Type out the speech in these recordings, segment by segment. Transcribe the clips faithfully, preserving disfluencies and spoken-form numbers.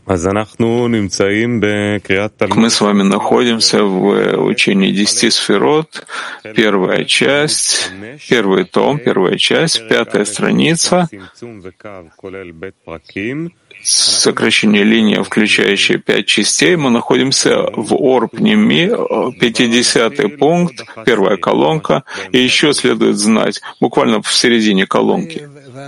Мы с вами находимся в учении десяти сферот, первая часть, первый том, первая часть, пятая страница, сокращение линии, включающая пять частей. Мы находимся в Ор-Пними, пятидесятый пункт, первая колонка, и еще следует знать, буквально в середине колонки.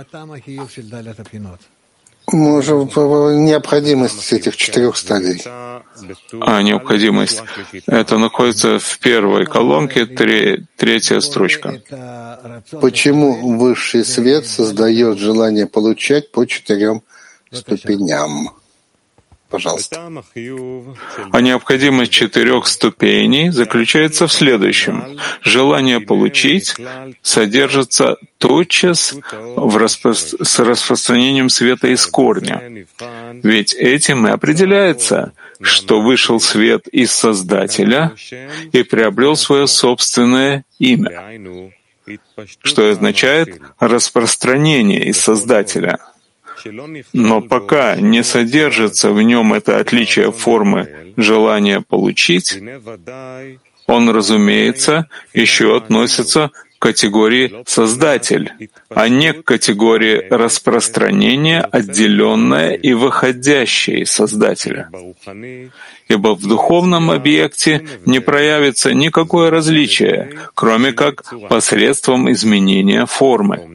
Можем необходимость этих четырех стадий. А необходимость. Это находится в первой колонке, три, третья строчка. Почему высший свет создает желание получать по четырем ступеням? Пожалуйста. А необходимость четырех ступеней заключается в следующем. Желание получить содержится тотчас в распро... с распространением света из корня. Ведь этим и определяется, что вышел свет из Создателя и приобрел свое собственное имя, что означает распространение из Создателя. Но пока не содержится в нем это отличие формы желания получить, он, разумеется, еще относится к категории «создатель», а не к категории распространения, отделенное и выходящее из Создателя. Ибо в духовном объекте не проявится никакое различие, кроме как посредством изменения формы.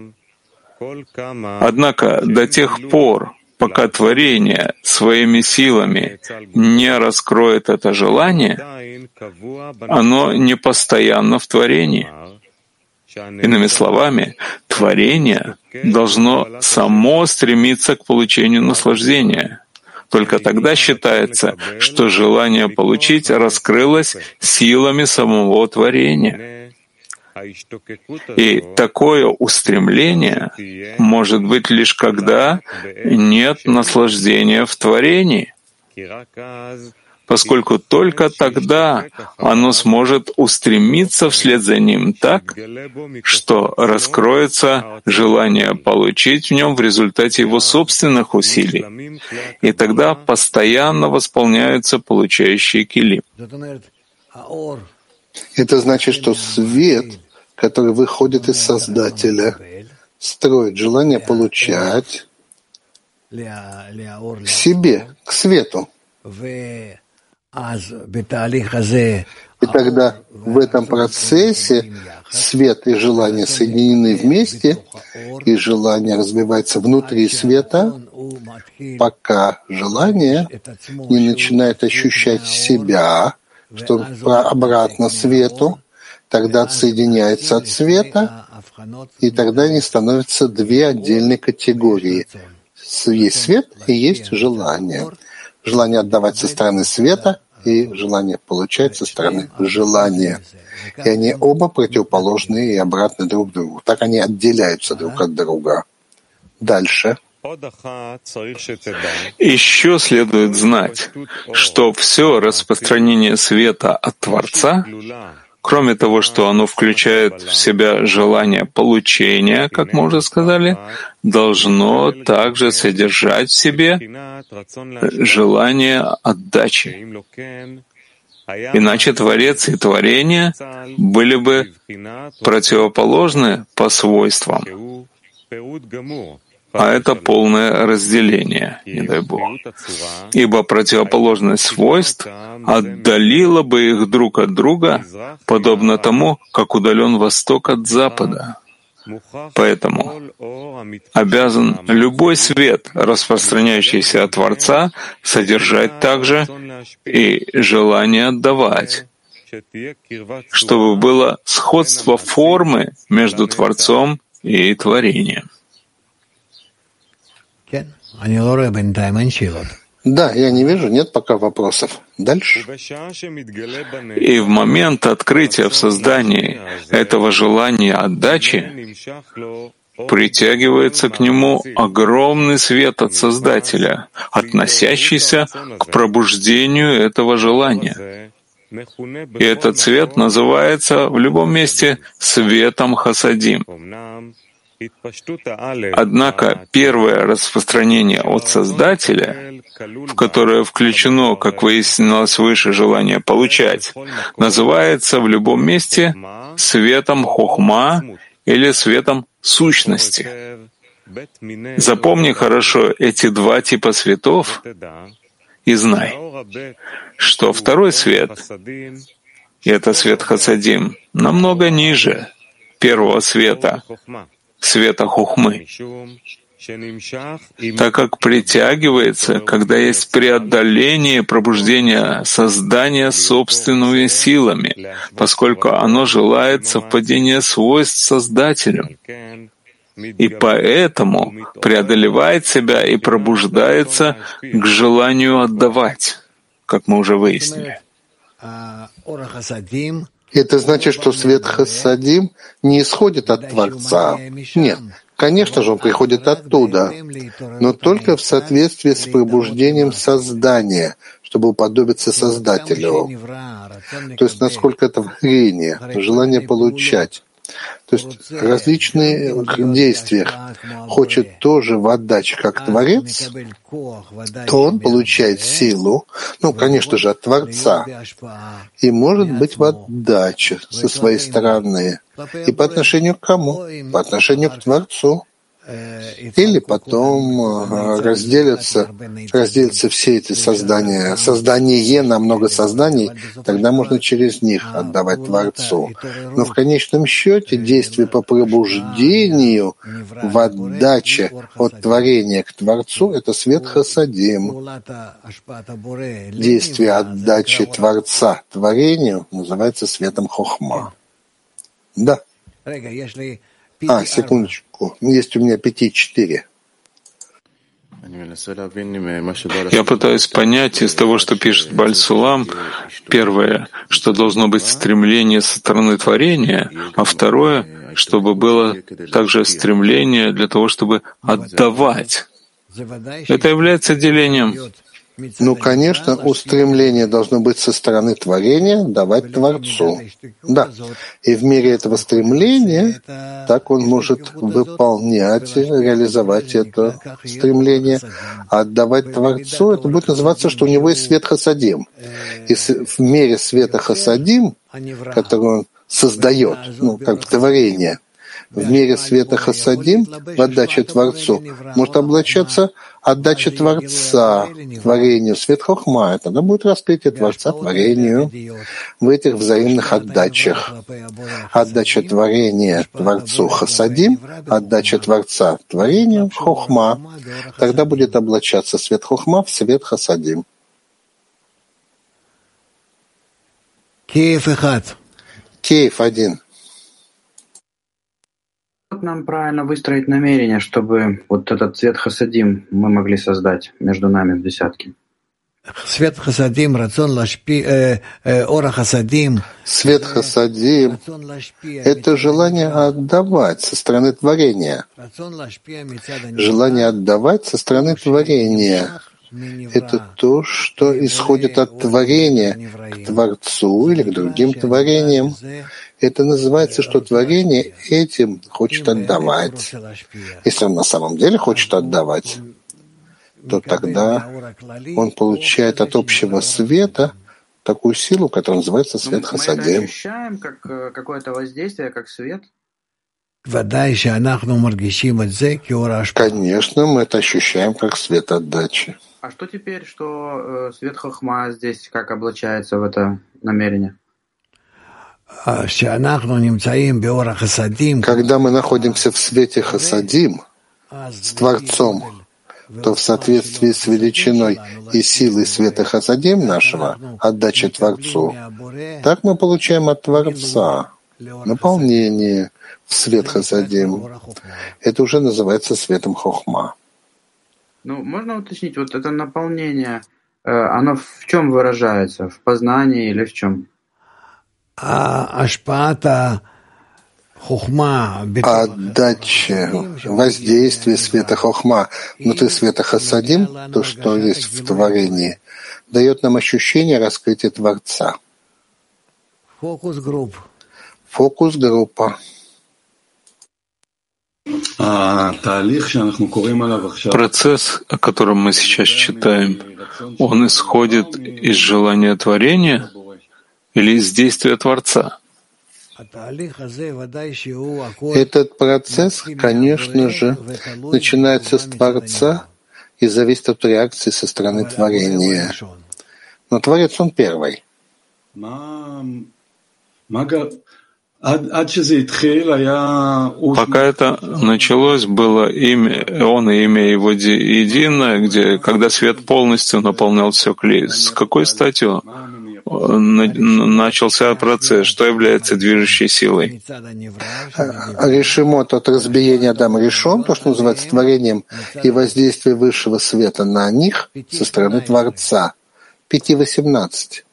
Однако до тех пор, пока творение своими силами не раскроет это желание, оно не постоянно в творении. Иными словами, творение должно само стремиться к получению наслаждения. Только тогда считается, что желание получить раскрылось силами самого творения. И такое устремление может быть лишь когда нет наслаждения в творении, поскольку только тогда оно сможет устремиться вслед за ним так, что раскроется желание получить в нем в результате его собственных усилий, и тогда постоянно восполняются получающие килим. Это значит, что свет, который выходит из Создателя, строит желание получать к себе, к свету. И тогда в этом процессе свет и желание соединены вместе, и желание развивается внутри света, пока желание не начинает ощущать себя, что обратно свету, тогда отсоединяется от света, и тогда они становятся две отдельные категории. Есть свет и есть желание. Желание отдавать со стороны света и желание получать со стороны желания. И они оба противоположные и обратны друг другу. Так они отделяются друг от друга. Дальше. Еще следует знать, что все распространение света от Творца, кроме того, что оно включает в себя желание получения, как мы уже сказали, должно также содержать в себе желание отдачи. Иначе Творец и творение были бы противоположны по свойствам. А это полное разделение, не дай Бог. Ибо противоположность свойств отдалила бы их друг от друга, подобно тому, как удален Восток от Запада. Поэтому обязан любой свет, распространяющийся от Творца, содержать также и желание отдавать, чтобы было сходство формы между Творцом и творением. Да, я не вижу, нет пока вопросов. Дальше. И в момент открытия в создании этого желания отдачи притягивается к нему огромный свет от Создателя, относящийся к пробуждению этого желания. И этот свет называется в любом месте светом Хасадим. Однако первое распространение от Создателя, в которое включено, как выяснилось выше, желание получать, называется в любом месте светом хохма или светом сущности. Запомни хорошо эти два типа светов и знай, что второй свет, и это свет хасадим, намного ниже первого света, света хохмы, так как притягивается, когда есть преодоление пробуждения создания собственными силами, поскольку оно желает совпадения свойств с Создателем. И поэтому преодолевает себя и пробуждается к желанию отдавать, как мы уже выяснили. Это значит, что свет хасадим не исходит от Творца. Нет, конечно же, он приходит оттуда, но только в соответствии с пробуждением создания, чтобы уподобиться Создателю. То есть, насколько это творение, желание получать. То есть в различных действиях хочет тоже в отдаче как Творец, то он получает силу, ну, конечно же, от Творца, и может быть в отдаче со своей стороны. И по отношению к кому? По отношению к Творцу. Или потом разделятся, разделятся все эти создания, создание на много созданий, тогда можно через них отдавать Творцу. Но в конечном счете действие по пробуждению в отдаче от творения к Творцу — это свет хасадим. Действие отдачи Творца творению называется светом хохма. Да. А, секундочку. Есть у меня пяти четыре. Я пытаюсь понять из того, что пишет Баль-Сулам, первое, что должно быть стремление со стороны творения, а второе, чтобы было также стремление для того, чтобы отдавать. Это является делением. Ну, конечно, устремление должно быть со стороны творения давать Творцу. Да. И в мире этого стремления так он может выполнять, реализовать это стремление. А отдавать Творцу, это будет называться, что у него есть свет хасадим. И в мире света хасадим, который он создает, ну, как творение, в мире света хасадим, в отдаче Творцу, может облачаться отдача Творца творению, свет хохма. Это будет раскрытие Творца творению в этих взаимных отдачах. Отдача творения Творцу хасадим, отдача Творца творению хохма. Тогда будет облачаться свет хохма в свет хасадим. Киев один. Как нам правильно выстроить намерение, чтобы вот этот цвет хасадим мы могли создать между нами в десятке? Свет хасадим, рацион лашпи, ора хасадим. Свет хасадим — это желание отдавать со стороны творения. Желание отдавать со стороны творения. Это то, что исходит от творения к Творцу или к другим творениям. Это называется, что творение этим хочет отдавать. Если он на самом деле хочет отдавать, то тогда он получает от общего света такую силу, которая называется свет хасадим. Мы это ощущаем как какое-то воздействие, как свет? Конечно, мы это ощущаем как свет отдачи. А что теперь, что э, свет хохма здесь как облачается в это намерение? Когда мы находимся в свете хасадим с Творцом, то в соответствии с величиной и силой света хасадим нашего, отдачи Творцу, так мы получаем от Творца наполнение в свет хасадим. Это уже называется светом хохма. Ну, можно уточнить, вот это наполнение, э, оно в чем выражается? В познании или в чем? Отдача, воздействие света хохма внутри света хасадим, то, что есть в творении, дает нам ощущение раскрытия Творца. Фокус-группа. Фокус-группа. Процесс, о котором мы сейчас читаем, он исходит из желания творения или из действия Творца? Этот процесс, конечно же, начинается с Творца и зависит от реакции со стороны творения. Но Творец, он первый. Пока это началось, было имя, он и имя его единое, где, когда свет полностью наполнял все клей. С какой статью начался процесс? Что является движущей силой? Решимот от разбиения Адама решен, то, что называется творением, и воздействие высшего света на них со стороны Творца. пять восемнадцать.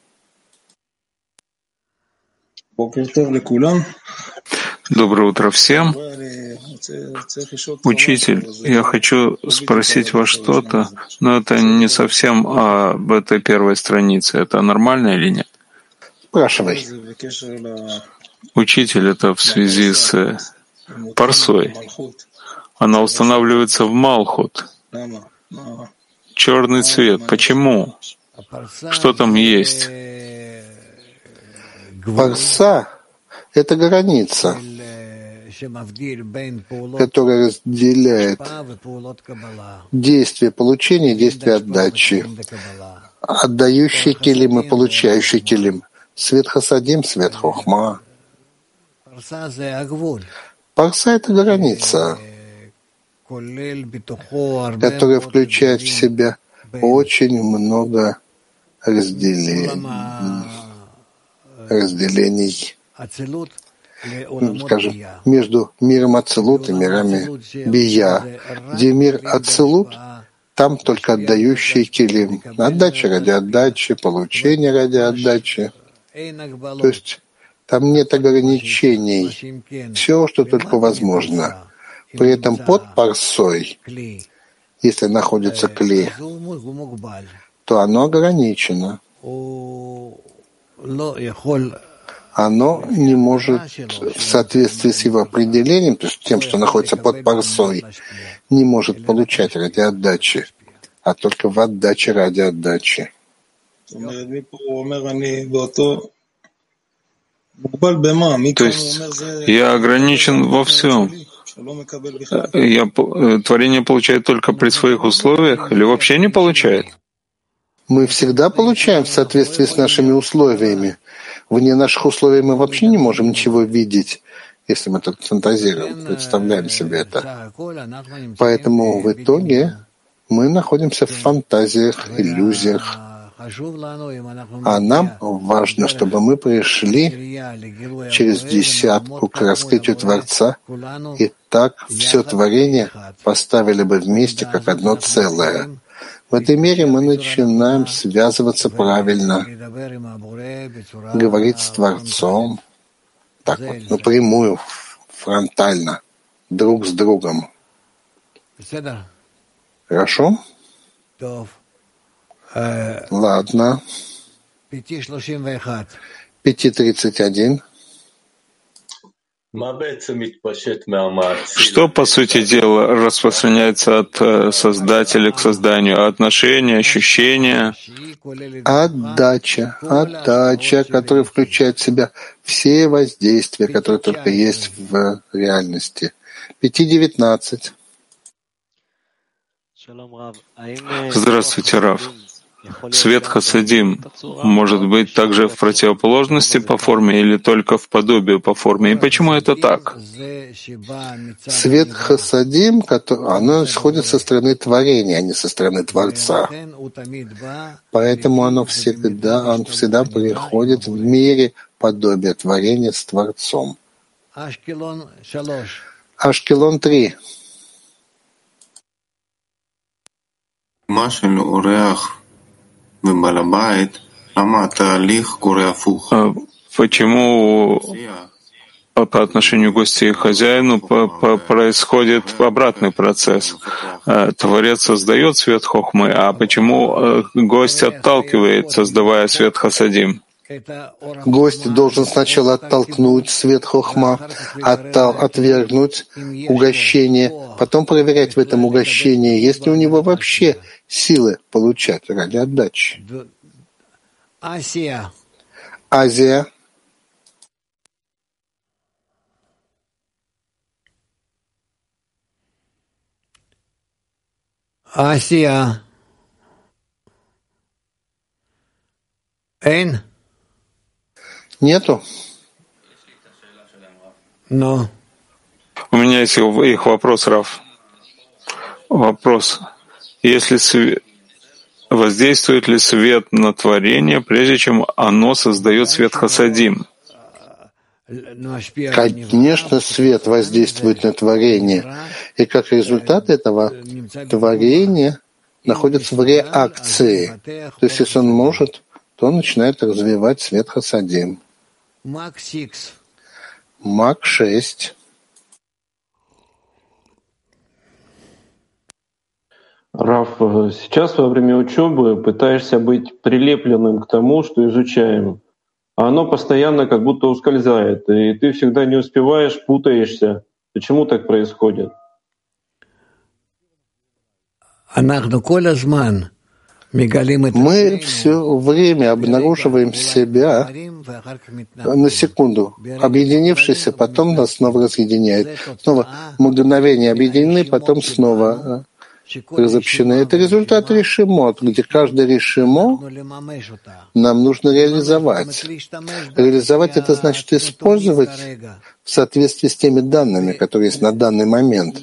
Доброе утро всем. Учитель, я хочу спросить вас что-то, но это не совсем об этой первой странице. Это нормально или нет? Спрашивай. Учитель, это в связи с парсой. Она устанавливается в Малхут. Черный цвет. Почему? Что там есть? Парса — это граница, которая разделяет действие получения и действие отдачи, отдающий килим и получающий килим. Свет хасадим, свет хохма. Парса — это граница, которая включает в себя очень много разделений. разделений, скажем, между миром Ацилут и мирами Бия. Где мир Ацилут, там только отдающий килим. Отдача ради отдачи, получение ради отдачи. То есть там нет ограничений. Все, что только возможно. При этом под парсой, если находится клей, то оно ограничено. Оно не может в соответствии с его определением, то есть тем, что находится под парсой, не может получать ради отдачи, а только в отдаче ради отдачи. То есть я ограничен во всем. Я, творение получает только при своих условиях или вообще не получает? Мы всегда получаем в соответствии с нашими условиями. Вне наших условий мы вообще не можем ничего видеть, если мы так фантазируем, представляем себе это. Поэтому в итоге мы находимся в фантазиях, иллюзиях. А нам важно, чтобы мы пришли через десятку к раскрытию Творца, и так все творение поставили бы вместе как одно целое. В этой мере мы начинаем связываться правильно, говорить с Творцом, так вот, напрямую, фронтально, друг с другом. Хорошо? Ладно. пять тридцать один. Что, по сути дела, распространяется от Создателя к созданию? Отношения, ощущения? Отдача. Отдача, которая включает в себя все воздействия, которые только есть в реальности. пять девятнадцать. Здравствуйте, Рав. Свет хасадим может быть также в противоположности по форме или только в подобии по форме? И почему это так? Свет хасадим, оно исходит со стороны творения, а не со стороны Творца. Поэтому оно всегда, он всегда приходит в мире подобия творения с Творцом. Ашкелон три. Почему по отношению к гостю и хозяину происходит обратный процесс? Творец создает свет хохмы, а почему гость отталкивает, создавая свет хасадим? Гость должен сначала оттолкнуть свет хохма, оттал, отвергнуть угощение, потом проверять в этом угощении, есть ли у него вообще силы получать ради отдачи. Азия. Азия. Эн? Нету? Но. У меня есть их вопрос, Рав. Вопрос. Если свет... Воздействует ли свет на творение, прежде чем оно создает свет хасадим? Конечно, свет воздействует на творение, и как результат этого творение находится в реакции. То есть, если он может, то он начинает развивать свет хасадим. Мак шесть. Раф, сейчас во время учебы пытаешься быть прилепленным к тому, что изучаем, а оно постоянно как будто ускользает, и ты всегда не успеваешь, путаешься. Почему так происходит? Мы все время обнаруживаем себя, на секунду объединившись, потом нас снова разъединяет. Снова мгновение объединены, потом снова разобщены. Это результат решимот, где каждое решимо нам нужно реализовать. Реализовать — это значит использовать в соответствии с теми данными, которые есть на данный момент.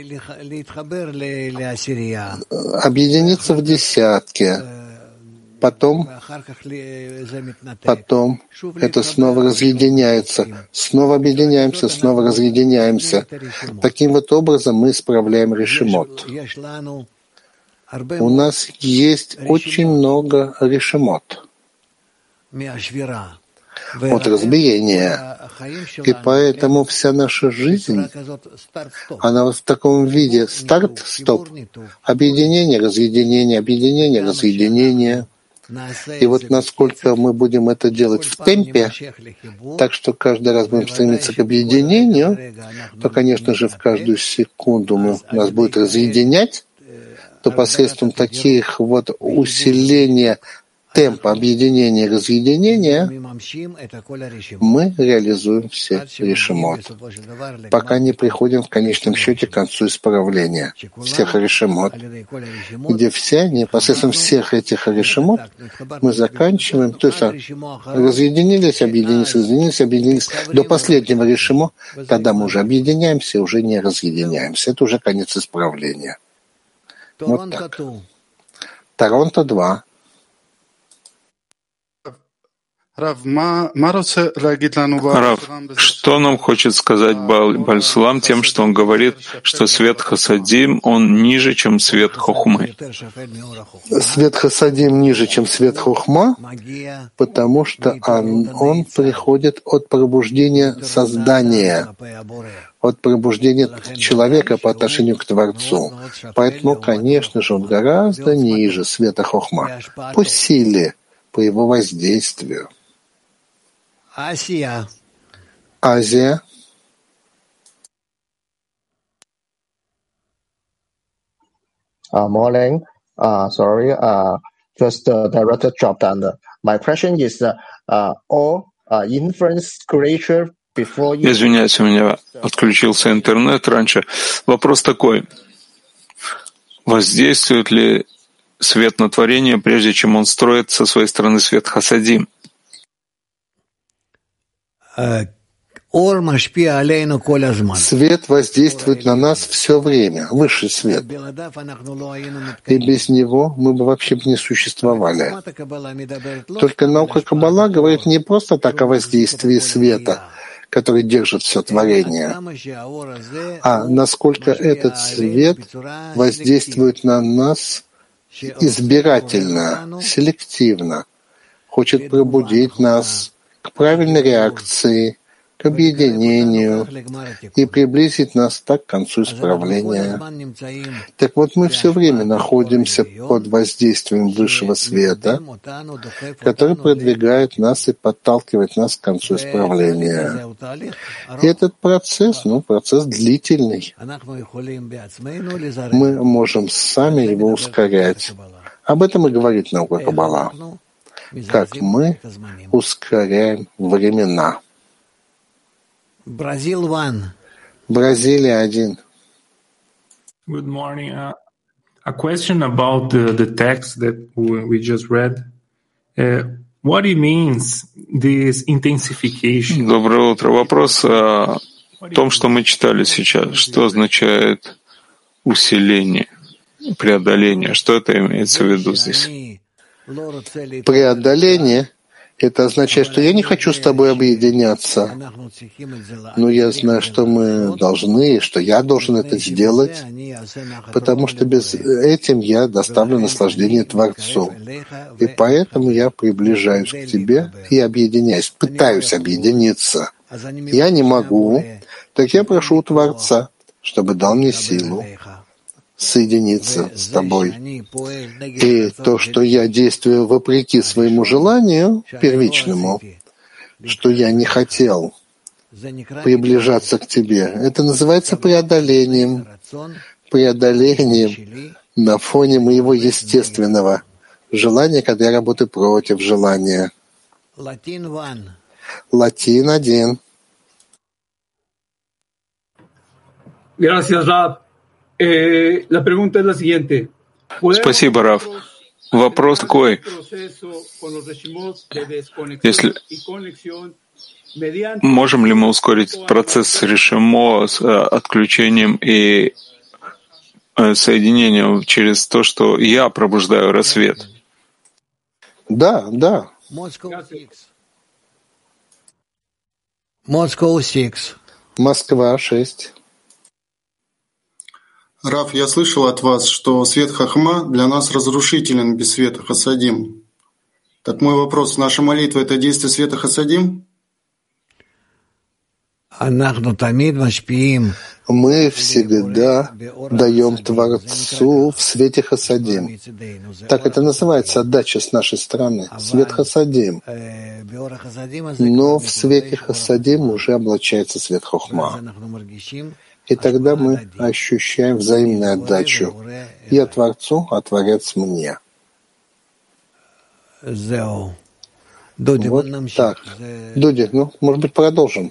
Объединиться в десятке, потом, потом это снова разъединяется, снова объединяемся, снова разъединяемся. Таким вот образом мы исправляем решимот. У нас есть очень много решимот от разбиения. И поэтому вся наша жизнь, она вот в таком виде: старт-стоп, объединение, разъединение, объединение, разъединение. И вот насколько мы будем это делать в темпе, так что каждый раз будем стремиться к объединению, то, конечно же, в каждую секунду мы, нас будет разъединять, то посредством таких вот усиления темпа объединения и разъединения мы реализуем все решимот, пока не приходим в конечном счете к концу исправления всех решимот, где все, непосредством всех этих решимот мы заканчиваем, то есть разъединились, объединились, разъединились, объединились до последнего решимо, тогда мы уже объединяемся и уже не разъединяемся. Это уже конец исправления. Вот так. Торонто два. Рав, что нам хочет сказать Баль-Сулам тем, что он говорит, что свет хасадим, он ниже, чем свет хохмы? Свет хасадим ниже, чем свет хохма, потому что он, он приходит от пробуждения создания, от пробуждения человека по отношению к Творцу. Поэтому, конечно же, он гораздо ниже света хохма по силе, по его воздействию. Азия. Азия. Uh, morning. Uh, sorry. Uh, just uh, director dropped down. My question is, uh, uh, all uh, inference creature before you... Извиняюсь, у меня отключился интернет раньше. Вопрос такой. Воздействует ли свет на творение, прежде чем он строит со своей стороны свет хасадим? Свет воздействует на нас все время, высший свет. И без него мы бы вообще не существовали. Только наука Каббала говорит не просто так о воздействии света, который держит все творение, а насколько этот свет воздействует на нас избирательно, селективно, хочет пробудить нас к правильной реакции, к объединению и приблизить нас так к концу исправления. Так вот, мы все время находимся под воздействием высшего света, который продвигает нас и подталкивает нас к концу исправления. И этот процесс, ну, процесс длительный. Мы можем сами его ускорять. Об этом и говорит наука Каббала. Как мы ускоряем времена. Бразилия один. Good morning. Uh, a question about the, the text that we just read. Uh, what it means, this intensification? Доброе утро. Вопрос о том, что мы читали сейчас. Что означает усиление, преодоление? Что это имеется в виду здесь? Преодоление — это означает, что я не хочу с тобой объединяться, но я знаю, что мы должны, что я должен это сделать, потому что без этим я доставлю наслаждение Творцу. И поэтому я приближаюсь к тебе и объединяюсь, пытаюсь объединиться. Я не могу, так я прошу у Творца, чтобы дал мне силу соединиться с тобой. И то, что я действую вопреки своему желанию первичному, что я не хотел приближаться к тебе, это называется преодолением. Преодолением на фоне моего естественного желания, когда я работаю против желания. Латин один. Gracias, Rab. Eh, la pregunta es la siguiente. Спасибо, Рав. Вопрос такой. Если можем ли мы ускорить процесс решимо с отключением и соединением через то, что я пробуждаю рассвет? Да, да. Москва шесть. Рав, я слышал от вас, что свет Хахма для нас разрушителен без света Хасадим. Так мой вопрос, наша молитва — это действие света Хасадим? Мы всегда даем Творцу в свете Хасадим. Так это называется отдача с нашей стороны. Свет Хасадим. Но в свете Хасадим уже облачается свет Хохма. И тогда мы ощущаем взаимную отдачу. Я Творцу, а Творец мне. Вот так. Дуди, ну, может быть, продолжим?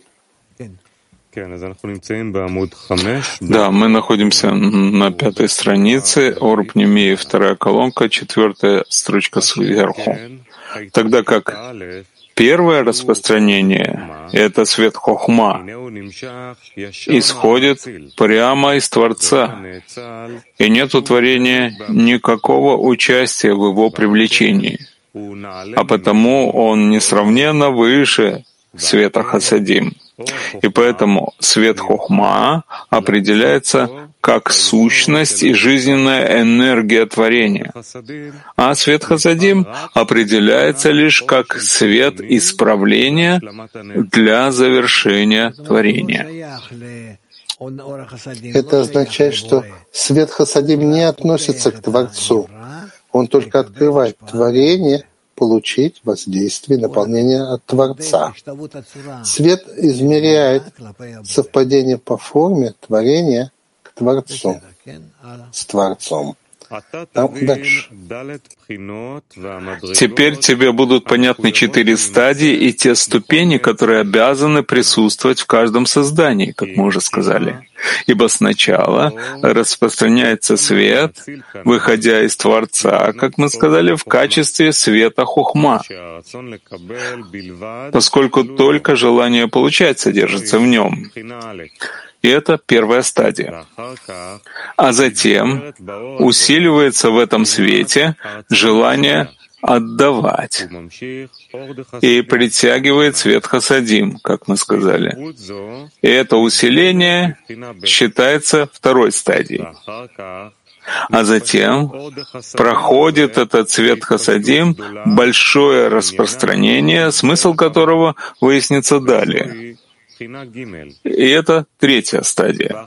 Да, мы находимся на пятой странице, Орб Немии, вторая колонка, четвертая строчка сверху. Тогда как первое распространение — это свет Хохма, исходит прямо из Творца, и нет у творения никакого участия в его привлечении, а потому он несравненно выше света Хасадим. И поэтому свет Хохма определяется как сущность и жизненная энергия творения, а свет Хасадим определяется лишь как свет исправления для завершения творения. Это означает, что свет Хасадим не относится к Творцу. Он только открывает творение получить воздействие, наполнение от Творца. Свет измеряет совпадение по форме творения к Творцу, с Творцом. А дальше. Теперь тебе будут понятны четыре стадии и те ступени, которые обязаны присутствовать в каждом создании, как мы уже сказали. Ибо сначала распространяется свет, выходя из Творца, как мы сказали, в качестве света Хохма, поскольку только желание получать содержится в нем. И это первая стадия. А затем усиливается в этом свете желание отдавать и притягивает свет Хасадим, как мы сказали. И это усиление считается второй стадией. А затем проходит этот цвет Хасадим большое распространение, смысл которого выяснится далее. И это третья стадия.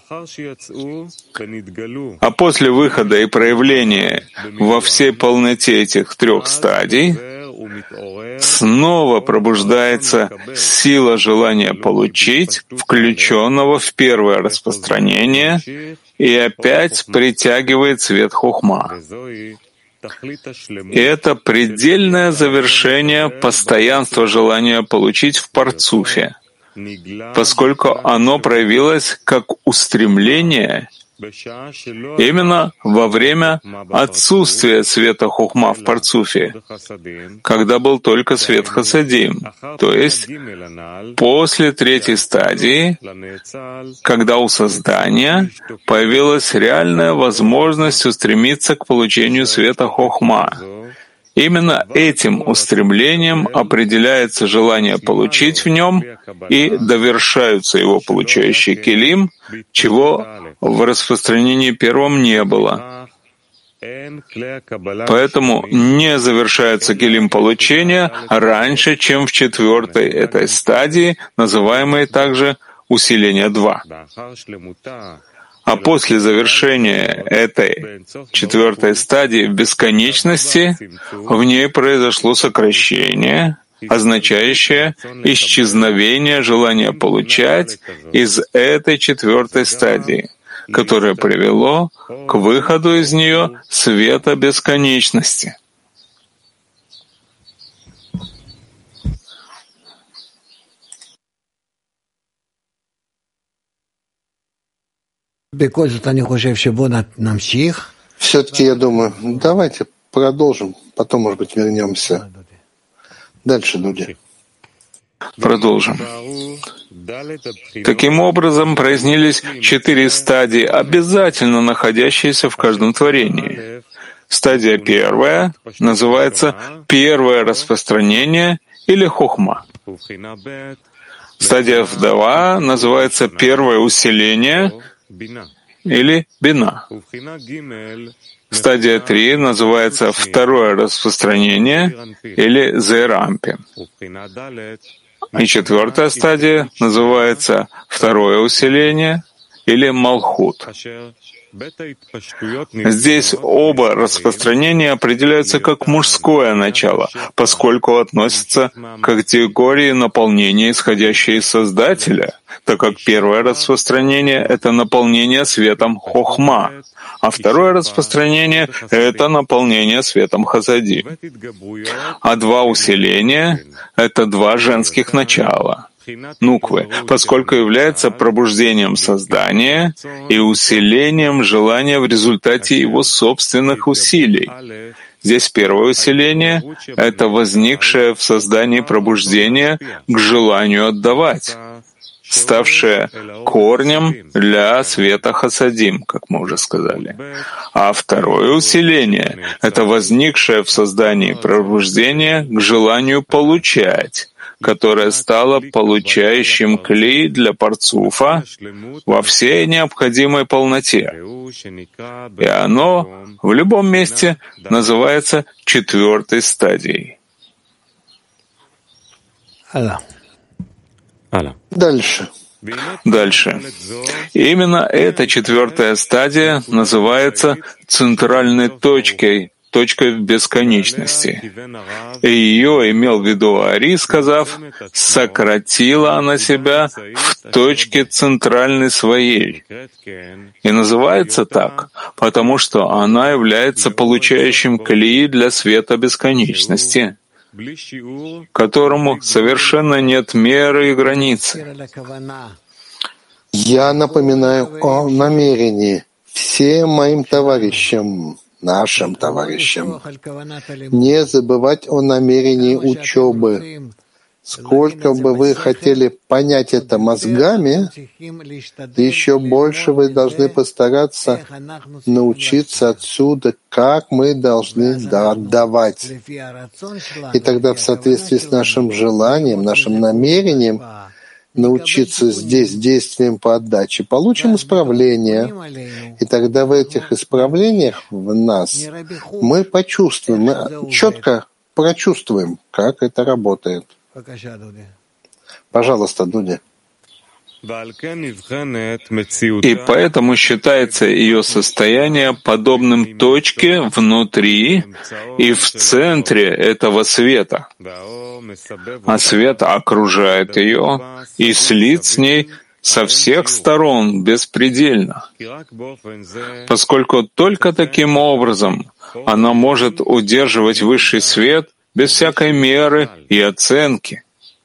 А после выхода и проявления во всей полноте этих трех стадий снова пробуждается сила желания получить, включенного в первое распространение, и опять притягивает свет хохма. И это предельное завершение постоянства желания получить в парцуфе, поскольку оно проявилось как устремление именно во время отсутствия света хохма в парцуфе, когда был только свет хасадим, то есть после третьей стадии, когда у создания появилась реальная возможность устремиться к получению света хохма. Именно этим устремлением определяется желание получить в нем и довершаются его получающие келим, чего в распространении первом не было. Поэтому не завершается келим получения раньше, чем в четвертой этой стадии, называемой также усиление два. А после завершения этой четвертой стадии бесконечности в ней произошло сокращение, означающее исчезновение желания получать из этой четвертой стадии, которое привело к выходу из нее света бесконечности. Все-таки я думаю, давайте продолжим, потом, может быть, вернемся. Дальше, Дуди. Продолжим. Таким образом, прояснились четыре стадии, обязательно находящиеся в каждом творении. Стадия первая называется «первое распространение» или «хохма». Стадия вдова называется «первое усиление» или «бина». Стадия три называется «второе распространение» или «зейрампи». И четвертая стадия называется «второе усиление» или «малхут». Здесь оба распространения определяются как мужское начало, поскольку относятся к категории наполнения, исходящей из Создателя, так как первое распространение — это наполнение светом хохма, а второе распространение — это наполнение светом хасади. А два усиления — это два женских начала, нуквы, поскольку является пробуждением создания и усилением желания в результате его собственных усилий. Здесь первое усиление — это возникшее в создании пробуждение к желанию отдавать, ставшее корнем для света хасадим, как мы уже сказали. А второе усиление — это возникшее в создании пробуждение к желанию получать, которое стало получающим кли для парцуфа во всей необходимой полноте. И оно в любом месте называется четвертой стадией. Дальше. Дальше. И именно эта четвертая стадия называется центральной точкой, точкой в бесконечности. И ее имел в виду Ари, сказав, «сократила она себя в точке центральной своей». И называется так, потому что она является получающим клей для света бесконечности, которому совершенно нет меры и границы. Я напоминаю о намерении всем моим товарищам, нашим товарищам, не забывать о намерении учебы. Сколько бы вы хотели понять это мозгами, еще больше вы должны постараться научиться отсюда, как мы должны отдавать. И тогда в соответствии с нашим желанием, нашим намерением научиться здесь действием по отдаче, получим исправление. И тогда в этих исправлениях в нас мы почувствуем, мы четко прочувствуем, как это работает. Пожалуйста, Дуди. И поэтому считается ее состояние подобным точке внутри и в центре этого света. А свет окружает ее и слит с ней со всех сторон беспредельно, поскольку только таким образом она может удерживать высший свет без всякой меры и оценки,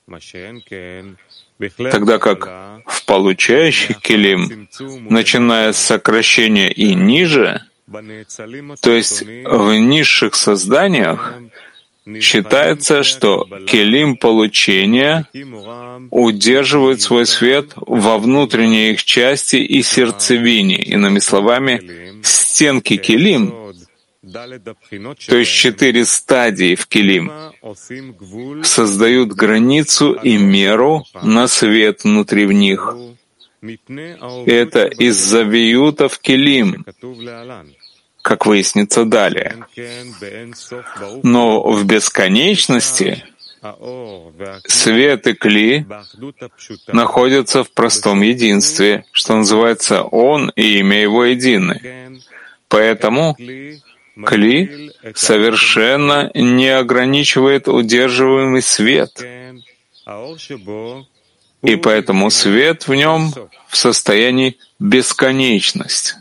тогда как в получающих келим, начиная с сокращения и ниже, то есть в низших созданиях, считается, что келим получения удерживают свой свет во внутренней их части и сердцевине, иными словами, стенки келим, то есть четыре стадии в келим, создают границу и меру на свет внутри в них. Это из-за виютов келим, как выяснится далее. Но в бесконечности свет и кли находятся в простом единстве, что называется «он» и имя его едины. Поэтому кли совершенно не ограничивает удерживаемый свет, и поэтому свет в нем в состоянии бесконечности.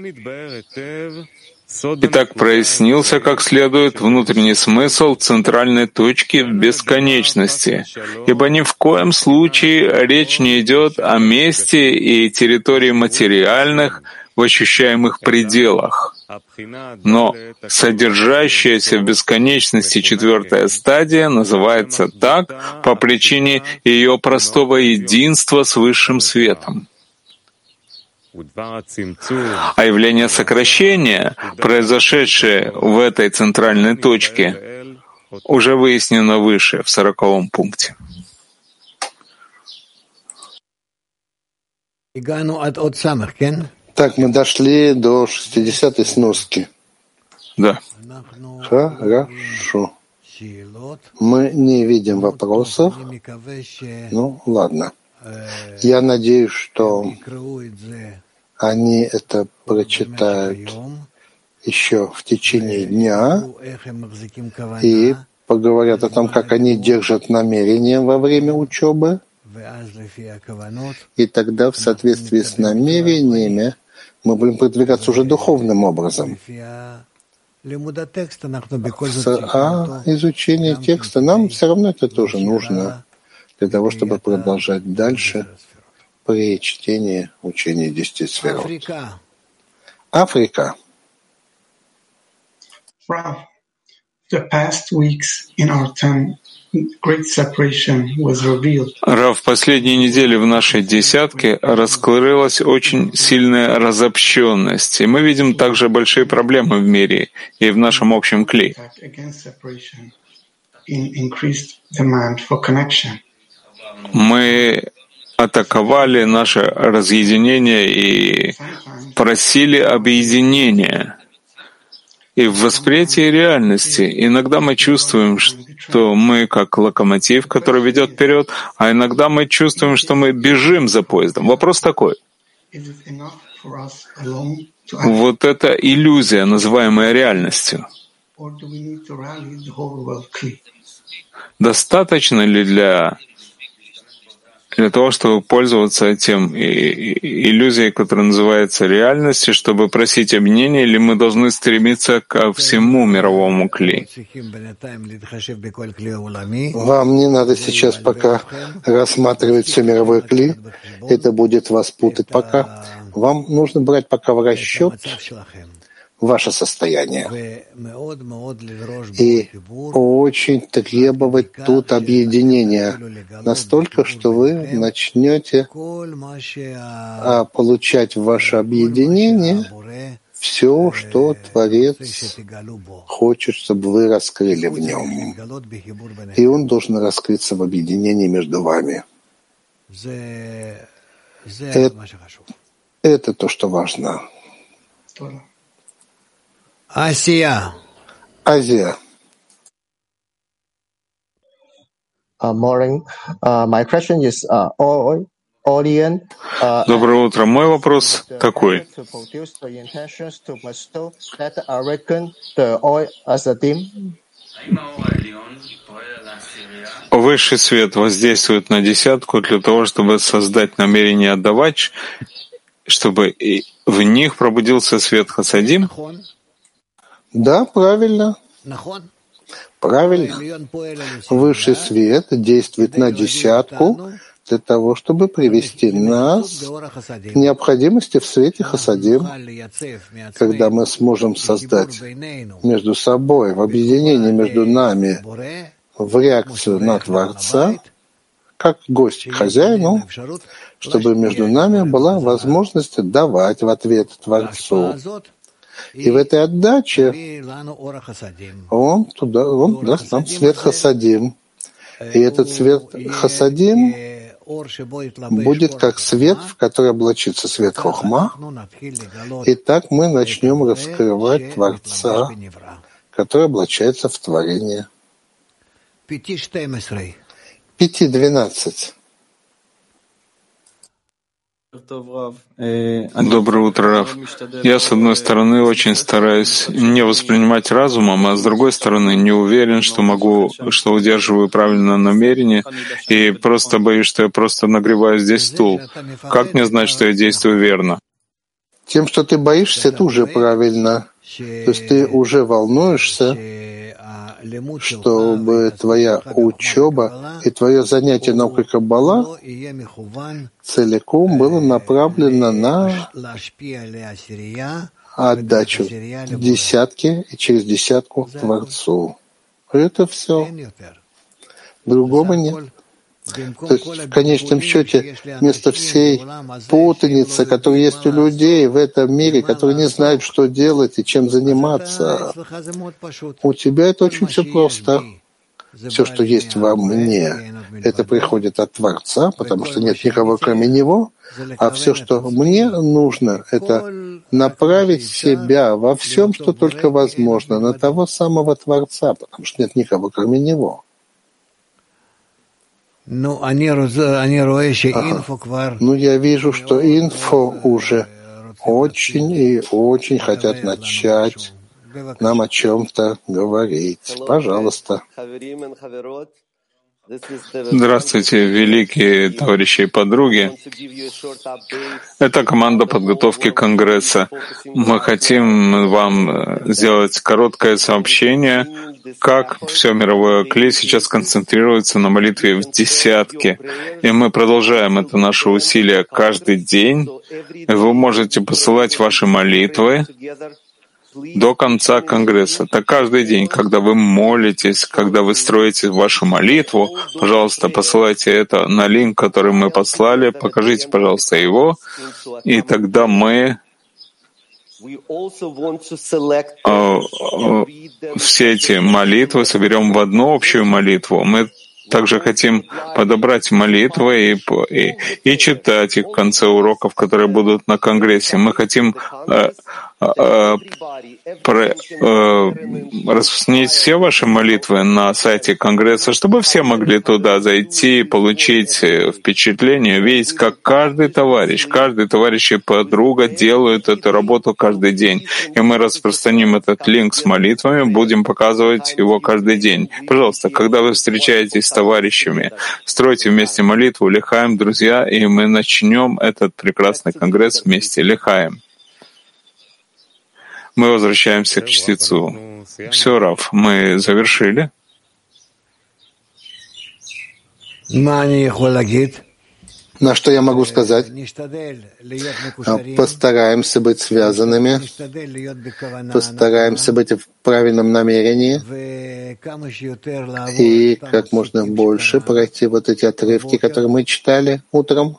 Итак, прояснился как следует внутренний смысл центральной точки в бесконечности, ибо ни в коем случае речь не идет о месте и территории материальных в ощущаемых пределах. Но содержащаяся в бесконечности четвертая стадия называется так по причине ее простого единства с высшим светом. А явление сокращения, произошедшее в этой центральной точке, уже выяснено выше, в сороковом пункте. Так, мы дошли до шестидесятой сноски. Да. Хорошо. Мы не видим вопросов. Ну, ладно. Я надеюсь, что они это прочитают еще в течение дня и поговорят о том, как они держат намерения во время учебы. И тогда, в соответствии с намерениями, мы будем продвигаться уже духовным образом. А изучение текста нам все равно это тоже нужно для того, чтобы продолжать дальше при чтении учения десяти сферот. Африка. Рав, в последние недели в нашей десятке раскрылась очень сильная разобщенность, и мы видим также большие проблемы в мире и в нашем общем кли. Мы атаковали наше разъединение и просили объединения. И в восприятии реальности иногда мы чувствуем, что мы как локомотив, который ведет вперед, а иногда мы чувствуем, что мы бежим за поездом. Вопрос такой. Вот эта иллюзия, называемая реальностью, достаточно ли для для того, чтобы пользоваться тем иллюзией, которая называется реальностью, чтобы просить объединения, или мы должны стремиться ко всему мировому кли? Вам не надо сейчас пока рассматривать все мировое кли, это будет вас путать пока. Вам нужно брать пока в расчет ваше состояние и очень требовать тут объединения настолько, что вы начнете получать в ваше объединение все, что Творец хочет, чтобы вы раскрыли в нем. И он должен раскрыться в объединении между вами. Это, это то, что важно. Азия. Азия. Uh, morning. Uh, my question is, uh, all Доброе утро. Мой вопрос такой. Высший свет воздействует на десятку для того, чтобы создать намерение отдавать, чтобы в них пробудился свет Хасадим? Да, правильно. Правильно. Высший свет действует на десятку для того, чтобы привести нас к необходимости в свете Хасадим, когда мы сможем создать между собой, в объединении между нами, в реакцию на Творца, как гость к хозяину, чтобы между нами была возможность давать в ответ Творцу. И в этой отдаче Он, туда, он даст нам свет Хасадим. И этот свет Хасадим будет как свет, в который облачится свет Хохма. И так мы начнем раскрывать Творца, который облачается в творение. Пяти двенадцать. Доброе утро, Рав. Я, с одной стороны, очень стараюсь не воспринимать разумом, а с другой стороны, не уверен, что могу, что удерживаю правильное намерение, и просто боюсь, что я просто нагреваю здесь стул. Как мне знать, что я действую верно? Тем, что ты боишься, это уже правильно. То есть ты уже волнуешься, чтобы твоя учеба и твое занятие наукой Каббала целиком было направлено на отдачу десятки и через десятку Творцу. Это все. Другого нет. То есть в конечном счете, вместо всей путаницы, которая есть у людей в этом мире, которые не знают, что делать и чем заниматься, у тебя это очень все просто. Все, что есть во мне, это приходит от Творца, потому что нет никого кроме Него, а все, что мне нужно, это направить себя во всем, что только возможно, на того самого Творца, потому что нет никого кроме Него. Ага. Ну, я вижу, что инфо уже очень и очень хотят начать нам о чем-то говорить. Пожалуйста. Здравствуйте, великие товарищи и подруги. Это команда подготовки Конгресса. Мы хотим вам сделать короткое сообщение, как все мировое клей сейчас концентрируется на молитве в десятке. И мы продолжаем это наше усилие каждый день. Вы можете посылать ваши молитвы до конца Конгресса. Так каждый день, когда вы молитесь, когда вы строите вашу молитву, пожалуйста, посылайте это на линк, который мы послали, покажите, пожалуйста, его, и тогда мы все эти молитвы соберем в одну общую молитву. Мы также хотим подобрать молитвы и, и, и читать их в конце уроков, которые будут на Конгрессе. Мы хотим э, э, про, э, распространить все ваши молитвы на сайте Конгресса, чтобы все могли туда зайти и получить впечатление, видеть, как каждый товарищ, каждый товарищ и подруга делают эту работу каждый день. И мы распространим этот линк с молитвами, будем показывать его каждый день. Пожалуйста, когда вы встречаетесь с товарищами, стройте вместе молитву, лихаем, друзья, и мы начнем этот прекрасный конгресс вместе, лихаем. Мы возвращаемся к чтецу. Все, Рав, мы завершили. На что я могу сказать? Постараемся быть связанными, постараемся быть в правильном намерении и как можно больше пройти вот эти отрывки, которые мы читали утром,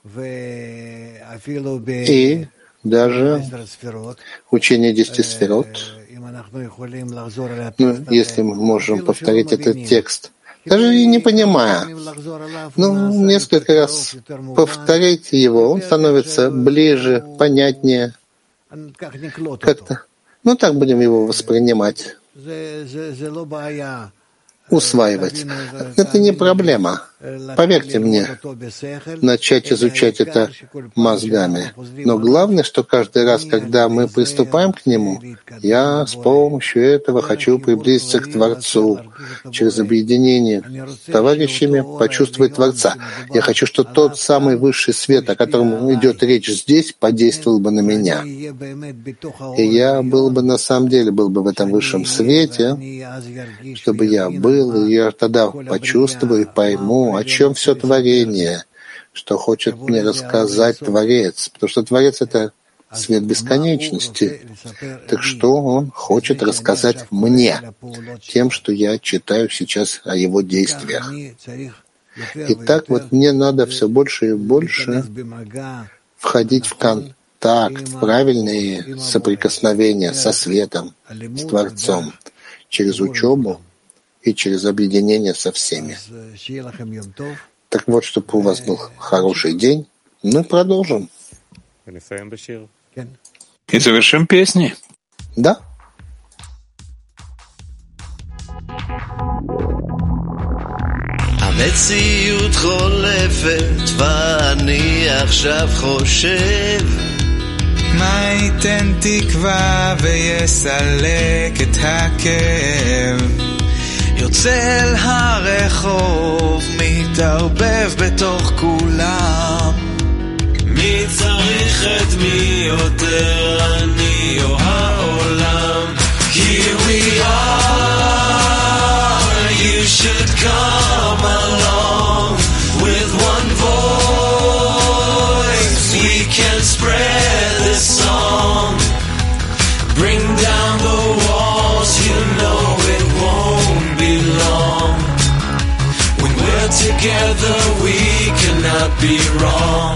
и даже учение десяти сферот. Ну, если мы можем повторить этот текст, даже и не понимая, ну, несколько раз повторить его, он становится ближе, понятнее. Как-то, ну, так будем его воспринимать, усваивать. Это не проблема. Поверьте мне, начать изучать это мозгами. Но главное, что каждый раз, когда мы приступаем к нему, я с помощью этого хочу приблизиться к Творцу, через объединение с товарищами почувствовать Творца. Я хочу, чтобы тот самый высший свет, о котором идет речь здесь, подействовал бы на меня. И я был бы, на самом деле, был бы в этом высшем свете, чтобы я был, и я тогда почувствую и пойму, о чем все творение, что хочет мне рассказать Творец. Потому что Творец — это свет бесконечности. Так что Он хочет рассказать мне, тем, что я читаю сейчас о Его действиях. И так вот мне надо все больше и больше входить в контакт, в правильные соприкосновения со светом, с Творцом, через учебу и через объединение со всеми. Так вот, чтобы у вас был хороший день. Мы продолжим. И завершим песней. Да. המציאות חולפת ואני עכשיו חושב מה ייתן תקווה ויסלק את הכאב יוצא אל הרחוב מתערבב בתוך כולם מי צריך את מי יותר אני או העולם Here we are You should come along with one voice we can spread this song bring down the walls you know it won't be long when we're together we cannot be wrong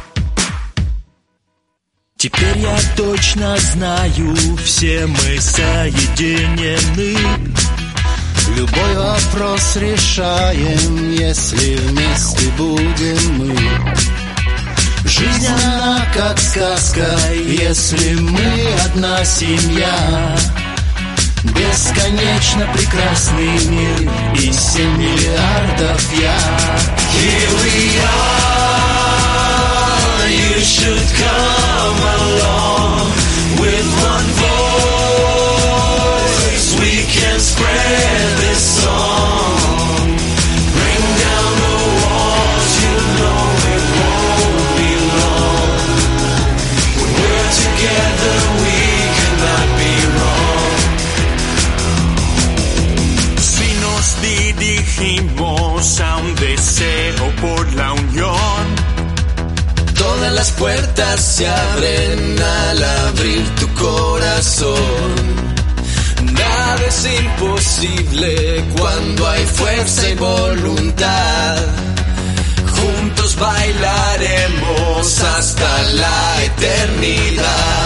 Теперь я точно знаю все мы соединены Любой вопрос решаем, если вместе будем мы. Жизнь она как сказка, если мы одна семья. Бесконечно прекрасный мир и семь миллиардов я. Here we are, you should come along with one voice. We can spread this song. Bring down the walls, you know it won't be long. When we're together, we cannot be wrong. Si nos dirigimos a un deseo por la unión, todas las puertas se abren al abrir tu corazón. Nada es imposible cuando hay fuerza y voluntad. Juntos bailaremos hasta la eternidad.